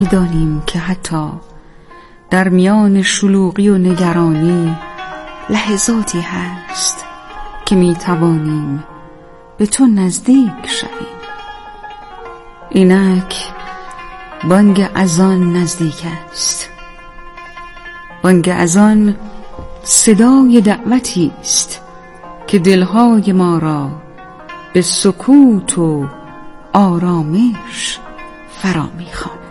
می‌دانیم که حتی در میان شلوغی و نگرانی لحظاتی هست که می‌توانیم به تو نزدیک شویم. اینک بانگ اذان نزدیک است. بانگ اذان صدای دعوتی است که دلهای ما را به سکوت و آرامش فرا می‌خواند.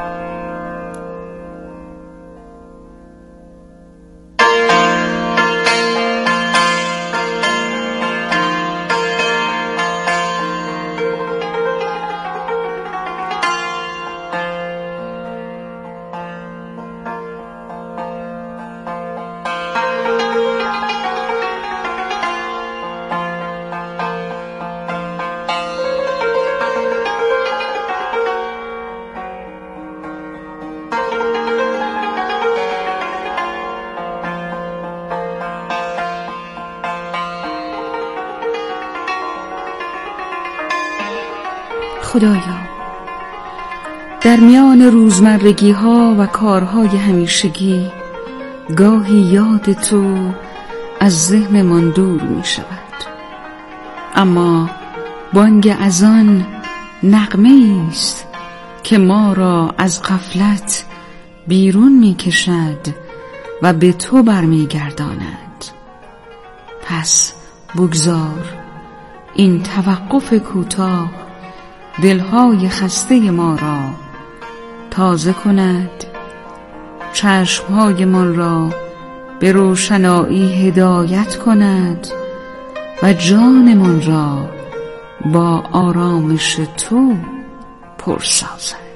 خدایا، در میان روزمرگی ها و کارهای همیشگی گاهی یاد تو از ذهنمان دور می شود، اما بانگ اذان نغمه است که ما را از غفلت بیرون می کشد و به تو برمی گرداند. پس بگذار این توقف کوتاه دلهای خسته ما را تازه کند، چشمهایمان را به روشنایی هدایت کند و جانمان را با آرامش تو پر سازد.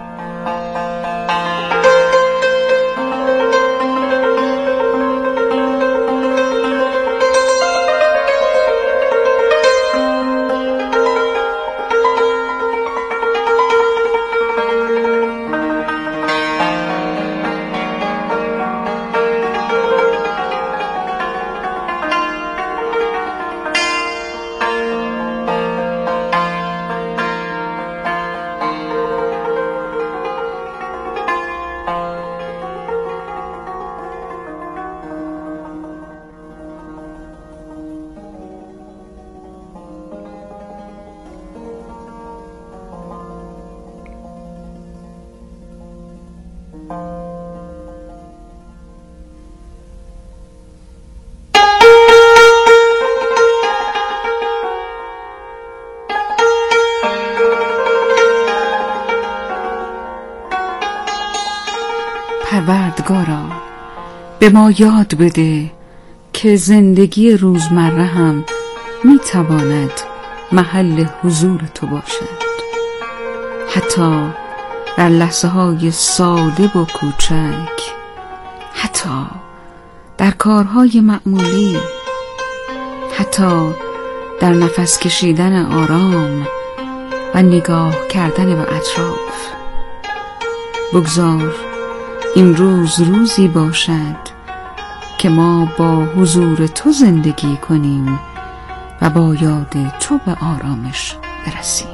پروردگارا، به ما یاد بده که زندگی روزمره هم میتواند محل حضور تو باشد، حتی در لحظه های ساده و کوچک، حتی در کارهای معمولی، حتی در نفس کشیدن آرام و نگاه کردن به اطراف. بگذار این روز روزی باشد که ما با حضور تو زندگی کنیم و با یاد تو به آرامش برسیم.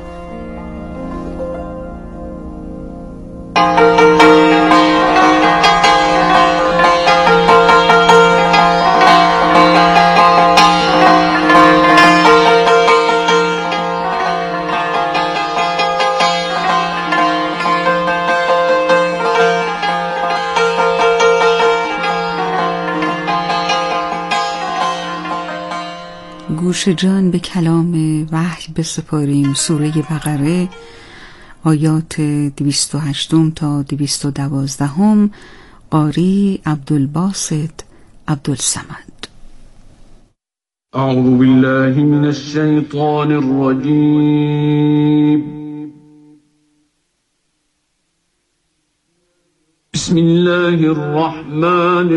گوش جان به کلام وحی بسپاریم. سوره بقره آیات 208 تا 212. قاری عبدالباسط عبدالصمد. اعوذ بالله من الشیطان الرجیم. بسم الله الرحمن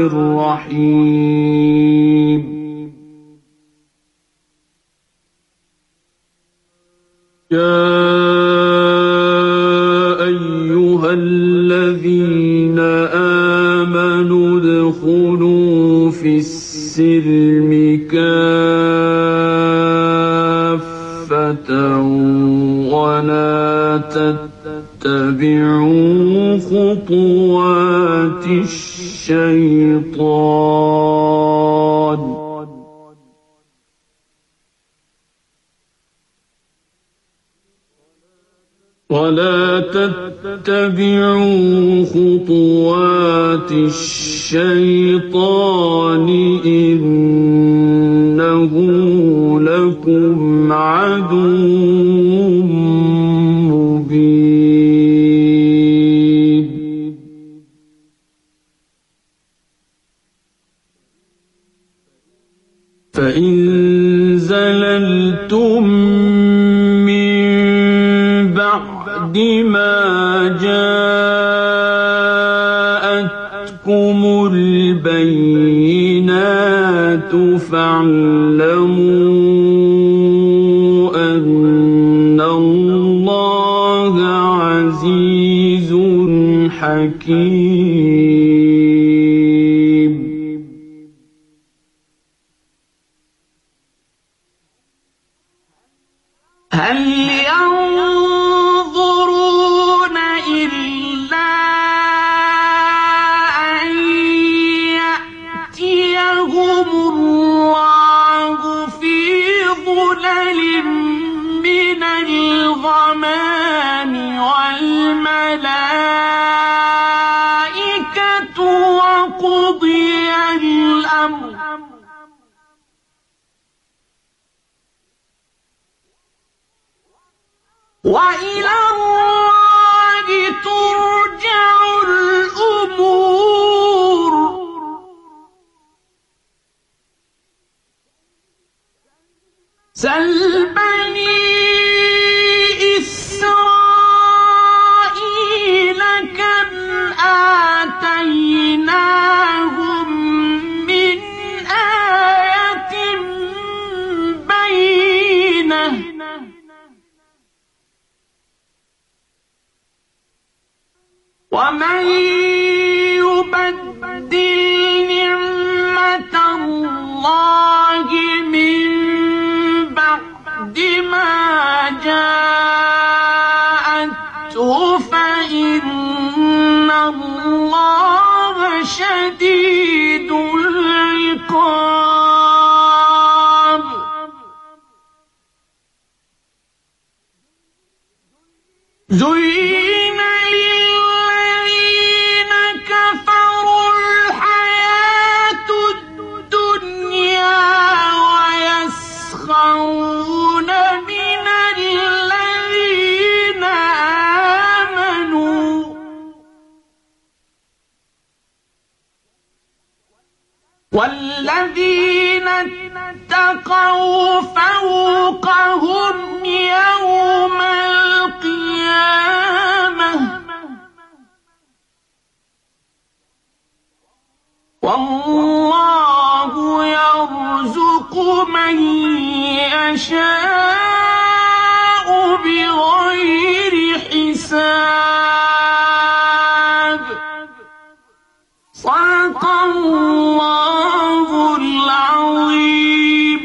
الرحیم. يا أيها الذين آمنوا ادخلوا في السلم كافة ولا تتبعوا خطوات الشيطان ولا تتبعوا خطوات الشيطان إنه لكم عدو مبين فإن زللتم بعد ما جاءتكم البينات فاعلموا أن الله عزيز حكيم هل ينظرون إلا أن يأتيهم الله في ظلل من الغمام والملائكة وقضي الأمر وإلى الله ترجع الأمور سل بني إسرائيل كم آتيناهم من آية بينة ومن يبدل نعمة الله من بعد ما جاءته فإن الله شديد العقاب زين للذين كفروا الحياة الدنيا ويسخرون من الذين آمنوا والذين اتقوا فوقهم يوم القيامة والله يرزق من يشاء بغير حساب صدق الله العظيم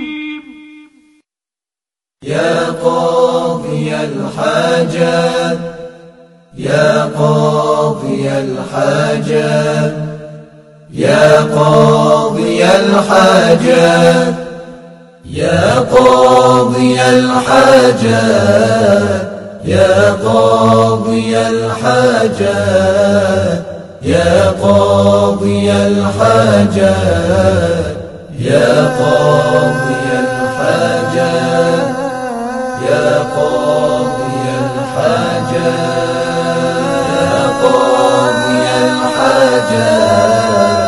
يا قاضي الحاجات يا قاضي الحاجات يا قاضي الحاجات يا قاضي الحاجات يا قاضي الحاجات يا قاضي الحاجات يا قاضي الحاجات يا قاضي الحاجات يا قاضي الحاجات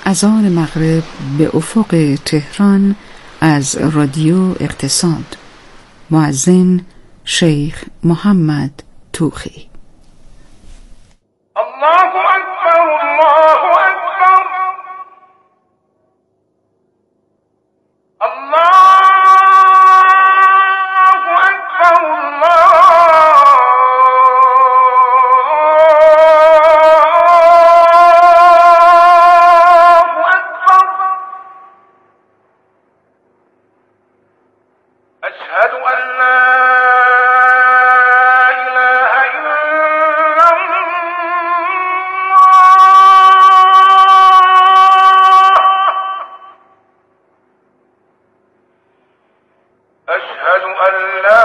اذان مغرب به افق تهران از رادیو اقتصاد. مؤذن شیخ محمد توخی. الله اکبر الله اکبر الله اکبر الله اکبر. اشهد ان لا اله الا الله. أشهد أن لا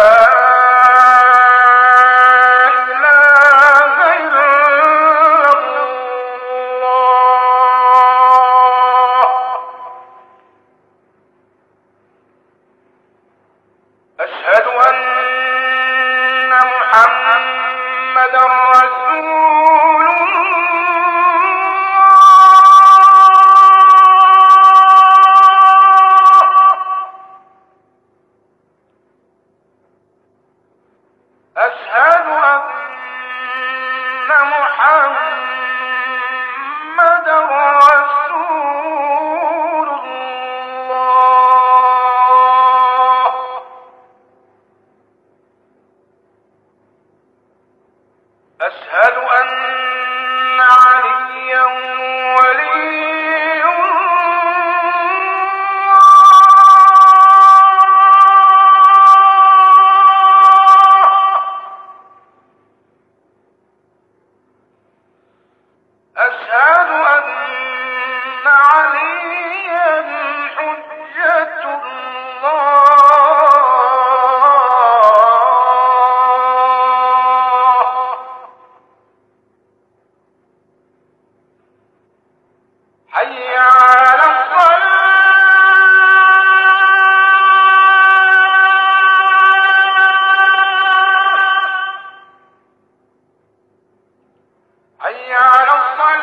إله إلا الله. أشهد أن محمدا رسول أشهد أن محمدا رسول الله. أشهد أن عليا ولي أشهد أن عليا حجة الله. حي على الصلاة. حي على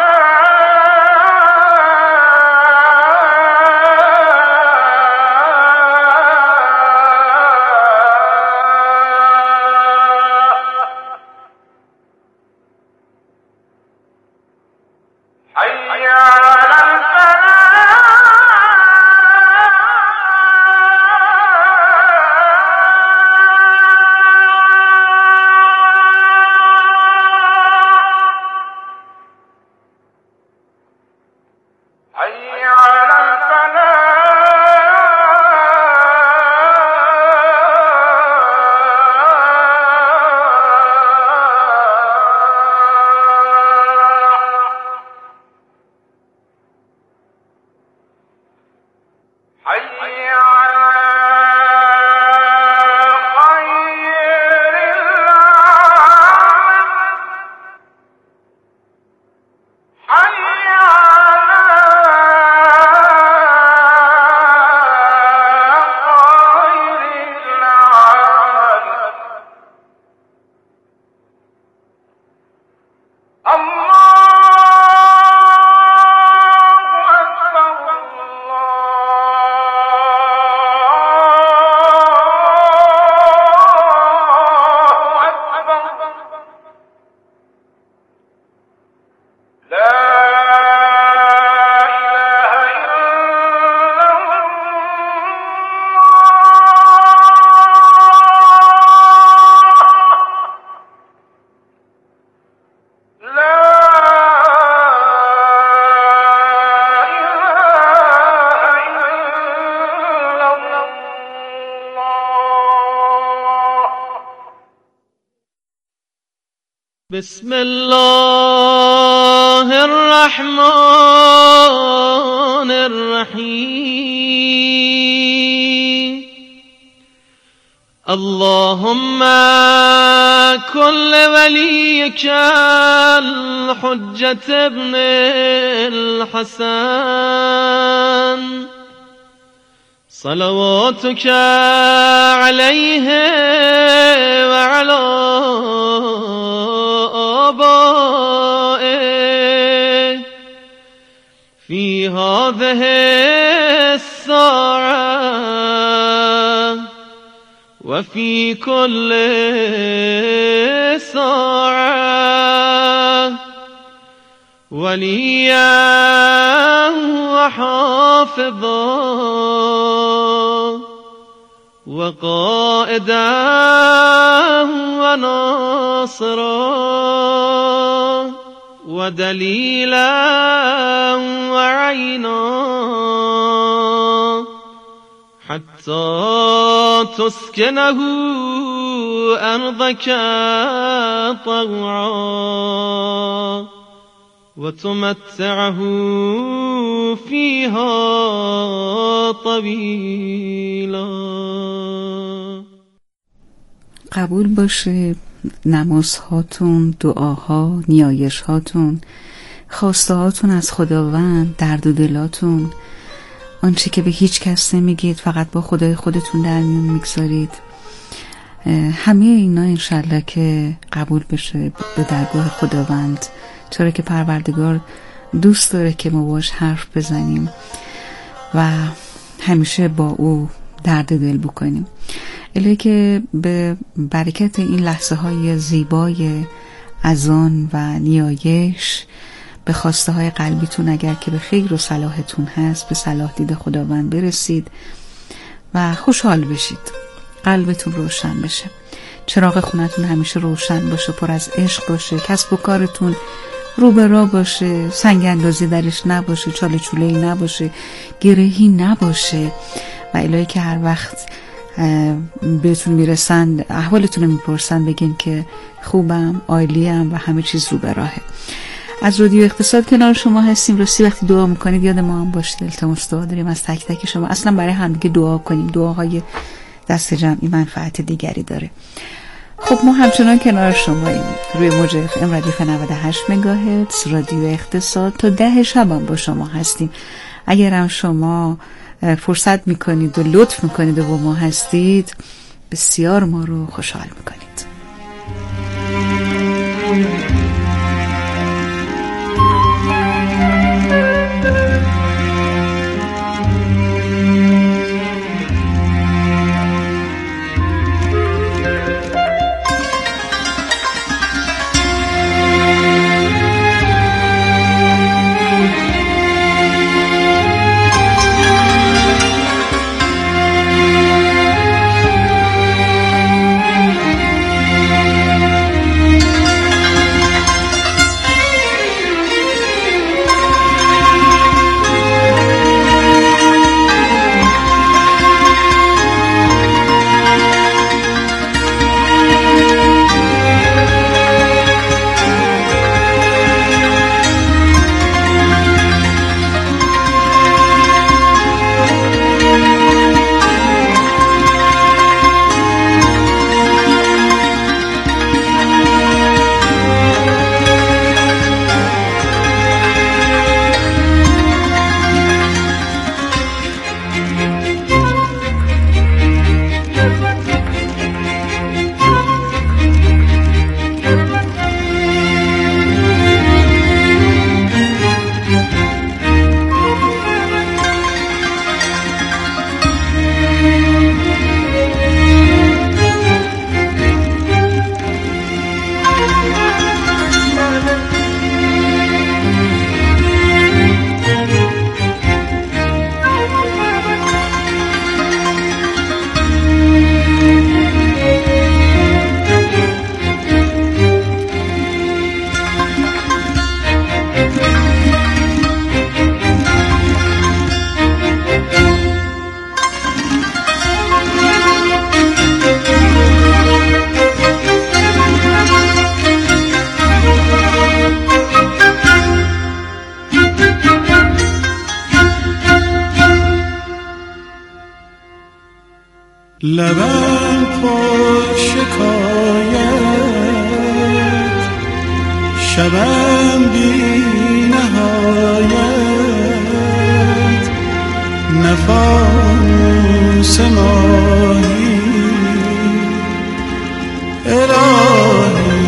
حي على حي على حي على خير العالم. حي على خير العالم. الله أكبر الله أكبر. لا إله إلا الله. لا إله إلا الله. بسم الله الرحمن الرحيم. اللهم كن لوليك الحجة ابن الحسن صلواتك عليه وعلى آبائه في هذا هذه الساعة وفي كل ساعة وليا وحافظا وقائدا وناصرا ودليلا وعينا حتى تسكنه أرضك طوعا وتمتعه فيها طويلا. قبول باشه نمازهاتون، دعاها، نیایشهاتون، خواسته هاتون از خداوند، درد و دلاتون، آنچه که به هیچ کس نمیگید فقط با خدای خودتون در میون میگذارید، همه اینا انشالله که قبول بشه به درگاه خداوند، چرا که پروردگار دوست داره که ما باش حرف بزنیم و همیشه با او درد دل بکنیم. الهی که به برکت این لحظه های زیبای اذان و نیایش به خواسته های قلبیتون اگر که به خیر و صلاحتون هست به صلاح دید خداوند برسید و خوشحال بشید، قلبتون روشن بشه، چراغ خونتون همیشه روشن باشه، پر از عشق باشه، کسب و کارتون رو به راه باشه، سنگ اندازی درش نباشه، چاله چوله‌ای نباشه، گرهی نباشه و الهی که هر وقت بهتون میرسن احوالتون رو میپرسن بگین که خوبم، عالی‌ام و همه چیز رو به راهه. از رادیو اقتصاد کنار شما هستیم. راستی وقتی دعا میکنید یاد ما هم باشید، التماس دعا داریم از تک تک شما، اصلا برای همدیگه دعا کنیم، دعاهای دست جمعی منفعت دیگری داره. خب ما همچنان کنار شماییم روی موج FM ردیف 98 مگاهرتز رادیو اقتصاد تا 10 شب هم با شما هستیم. اگر هم شما فرصت میکنید و لطف میکنید و با ما هستید بسیار ما رو خوشحال میکنید. لبم پر شکایت، شبم بی نهایت، نفس ماهی الهی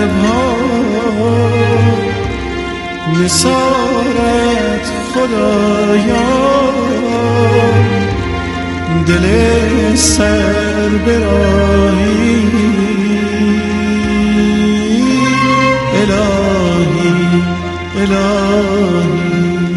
لبها نثارت خدایا دل سر براهی الهی الهی.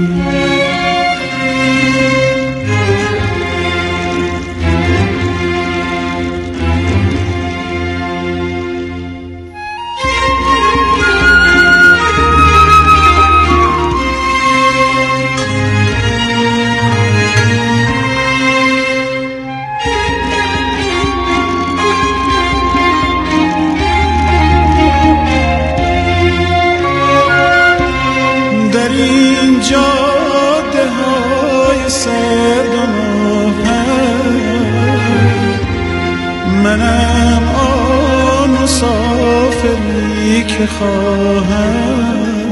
منم آن مسافری که خواهم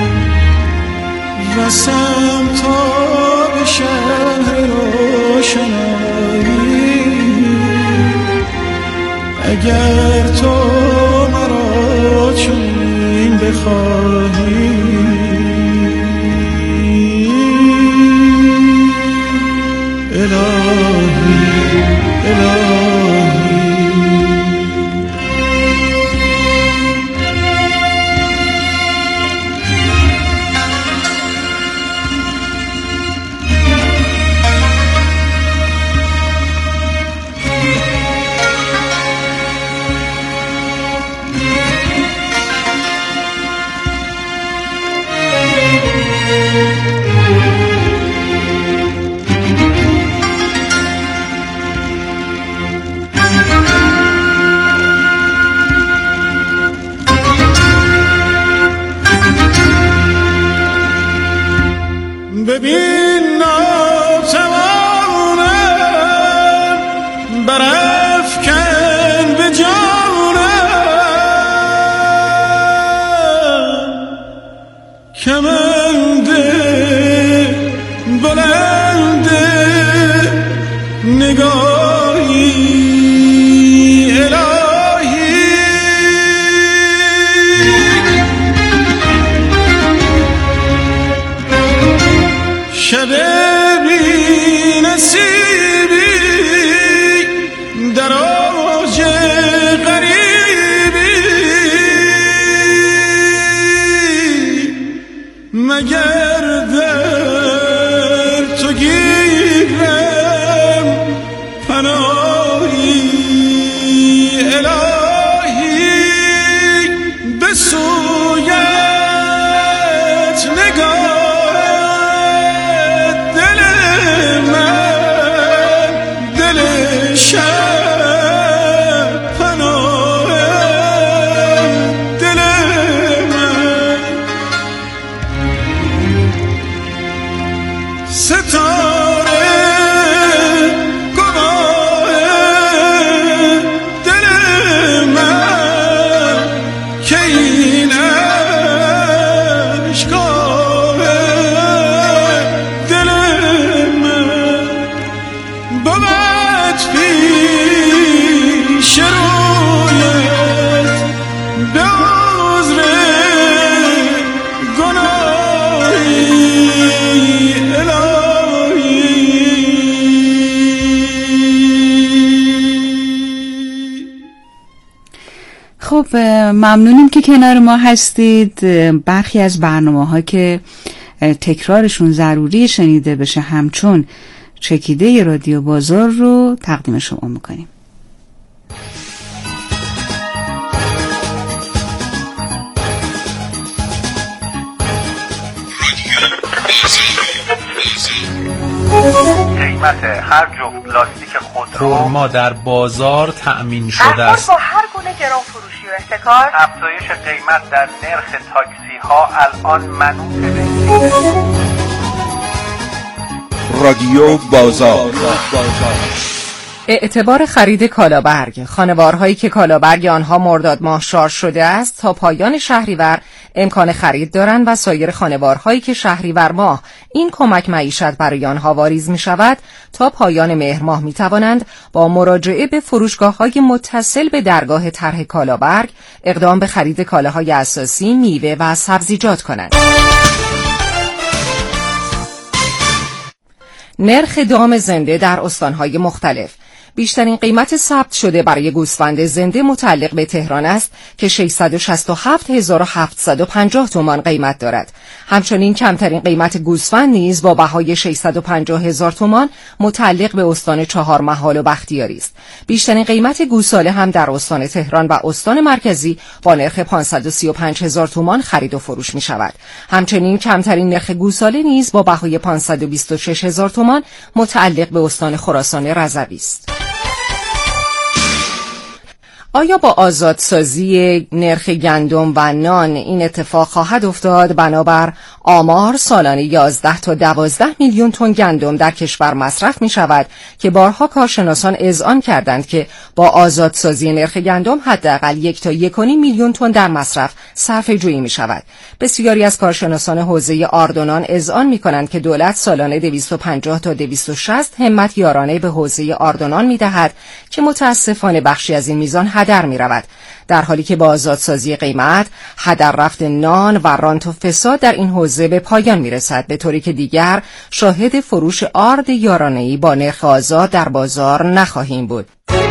رسم تا به شهر روشنایی. اگر تو مرا چنین بخواهی الهی الهی. ببین ناتوانم برافکن به جانم کمند بلند نگاهی الهی. شب بی نصیبی در آج غریبی مگر در تو گیرم پناهی الهی. به سویت نگاه دل من دل شب پناه دل من. ستاره گواه دل من که این عشقاه دل من بود پیش رویت به عذر گناهی الهی. خب ممنونیم که کنار ما هستید. برخی از برنامه‌ها که تکرارشون ضروری شنیده بشه همچون چکیده رادیو بازار رو تقدیم شما میکنیم. قیمت هر جفت لاستیک خودرو خرما در بازار تأمین شده است. با هر گونه گران فروشی و احتکار افزایش قیمت در نرخ تاکسی ها الان منوط به رادیو بازار اعتبار خرید کالابرگ. خانوارهایی که کالابرگ آنها مرداد ماه شارژ شده است تا پایان شهریور امکان خرید دارند و سایر خانوارهایی که شهریور ماه این کمک معیشت برای آنها واریز می شود تا پایان مهر ماه می توانند با مراجعه به فروشگاه‌های متصل به درگاه طرح کالابرگ اقدام به خرید کالاهای اساسی، میوه و سبزیجات کنند. نرخ دام زنده در استانهای مختلف. بیشترین قیمت ثبت شده برای گوسفند زنده متعلق به تهران است که 667750 تومان قیمت دارد. همچنین کمترین قیمت گوسفند نیز با بهای 650,000 تومان متعلق به استان چهارمحال و بختیاری است. بیشترین قیمت گوساله هم در استان تهران و استان مرکزی با نرخ 535,000 تومان خرید و فروش می شود. همچنین کمترین نرخ گوساله نیز با بهای 526,000 تومان متعلق به استان خراسان رضوی است. آیا با آزادسازی نرخ گندم و نان این اتفاق خواهد افتاد؟ بنابر آمار سالانه 11 تا 12 میلیون تن گندم در کشور مصرف می شود که بارها کارشناسان اذعان کردند که با آزادسازی نرخ گندم حداقل 1 تا 1.5 میلیون تن در مصرف صرفه جویی می شود. بسیاری از کارشناسان حوزه آردونان اذعان می کنند که دولت سالانه 250 تا 260 همت یارانه به حوزه آردونان می دهد که متاسفانه بخشی از این میزان هدر می رود، در حالی که با آزادسازی قیمت هدر رفت نان و رانت و فساد در این حوزه به پایان می رسد، به طوری که دیگر شاهد فروش آرد یارانه‌ای با نرخ آزاد در بازار نخواهیم بود.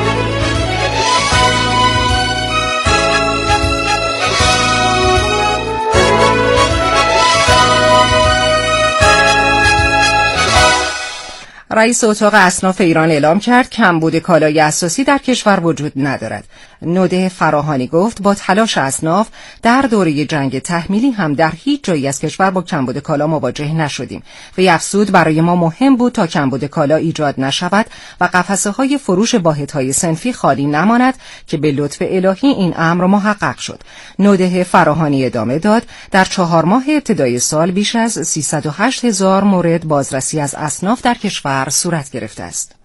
رئیس اتاق اصناف ایران اعلام کرد کمبود کالای اساسی در کشور وجود ندارد. نوده فراهانی گفت با تلاش اصناف در دوره جنگ تحمیلی هم در هیچ جایی از کشور با کمبود کالا مواجه نشدیم. وی افزود برای ما مهم بود تا کمبود کالا ایجاد نشود و قفسه‌های فروش واحدهای صنفی خالی نماند که به لطف الهی این امر محقق شد. نوده فراهانی ادامه داد در 4 ماه ابتدای سال بیش از 308,000 مورد بازرسی از اصناف در کشور صورت گرفته است.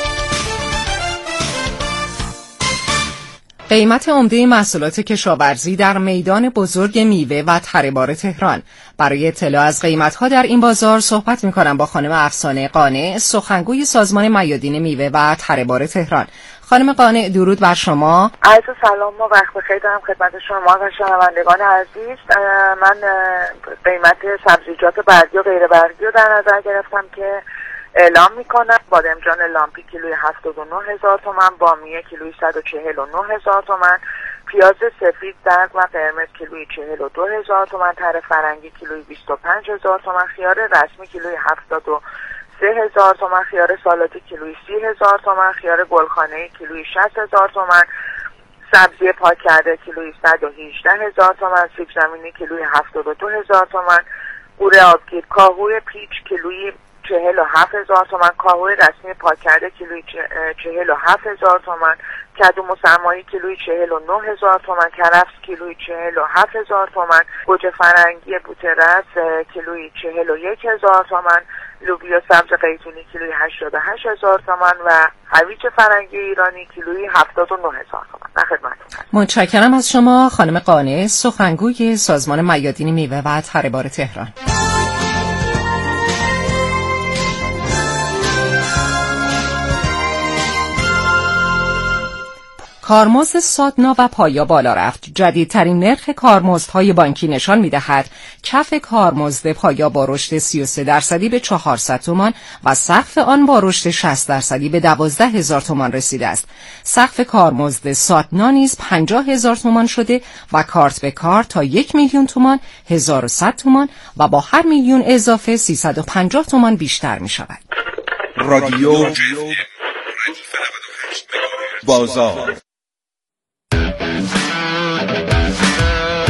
قیمت عمده محصولات کشاورزی در میدان بزرگ میوه و تره‌بار تهران. برای اطلاع از قیمت‌ها در این بازار صحبت می‌کنم با خانم افسانه قانع، سخنگوی سازمان میادین میوه و تره‌بار تهران. خانم قانع، درود بر شما. عرض سلام و وقت بخیر دارم خدمت شما و شنوندگان عزیز. من قیمت سبزیجات برگی و غیر برگی رو در نظر گرفتم که اعلام میکنم. بادمجان لامپی کیلوی 79,000 تومان، بامیه کیلوی 149,000 تومان، پیاز سفید زرد و قرمز کیلوی 42,000 تومان، تر فرنگی کیلوی 25,000 تومان، خیار رسمی کیلوی 73,000 تومان، خیار سالاتی کیلوی 30,000 تومان، خیار گلخانه‌ای کیلوی 60,000 تومان، سبزی پاک کرده کیلوی 118,000 تومان، سیب زمینی کیلوی 72,000 تومان، قوره آبگیر کاهوی پیچ کیلوی 47,000 تومان، کاهوی رسمی پاک کرده کیلوی 47,000 تومان، کدو مسمایی کیلوی 49,000 تومان، کرفس کیلوی 47,000 تومان، گوجه فرنگی بوترس کیلوی 41,000 تومان، لوبیا سبز قیتونی کیلوی 88,000 تومان و هویج فرنگی ایرانی کیلوی 79,000 تومان. در خدمتتون. متشکرم از شما خانم قانع، سخنگوی سازمان میادین میوه و تره‌بار تهران. کارمزد سادنا و پایا بالا رفت. جدیدترین نرخ کارمزدهای بانکی نشان می‌دهد کف کارمزد پایا با رشد 33% به 400 تومان و سقف آن با رشد 60% به 12,000 تومان رسیده است. سقف کارمزد سادنا نیز 50,000 تومان شده و کارت به کارت تا 1 میلیون تومان 1,100 تومان و با هر میلیون اضافه 350 تومان بیشتر می‌شود. رادیو بازار